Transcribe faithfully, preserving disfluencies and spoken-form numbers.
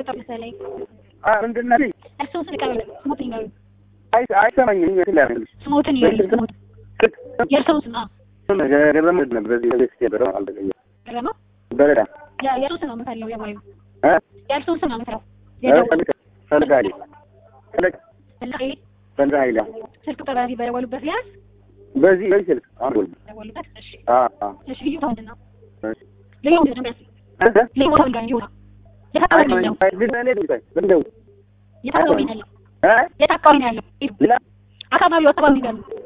ቁጥር መሰለኝ አ ምንድን ነው እርሱን ስልቀበል ስሞትን ነው አይ አይሰማኝም ይላል ስሞትን ይላል ስሞት የእርሱን ስም ገረም ነው በዚህ በዚህ ሲደረው አልተገኘ ገረም በረዳ ያ የእርሱን ስም መሰለው የማዩ አ የእርሱን ስም መሰለው ፈልጋሊ ፈልጋ ፈልጋሊ ፈልጋሊ ስልክ ቁጥር በዚህ በደወሉበት ሊያዝ በዚህ በዚህ ስልክ አሁን ደወሉበት እሺ አ አ እሺ ልዩ ታውንድ ነው እሺ ልዩ ምንድን ነው አንተ ልዩ ታውንድ ነው ይሁን የታውንድ ነው እንደው የታውንድ ነው አ የታውንድ ነው አካባቢ ወጣው ነው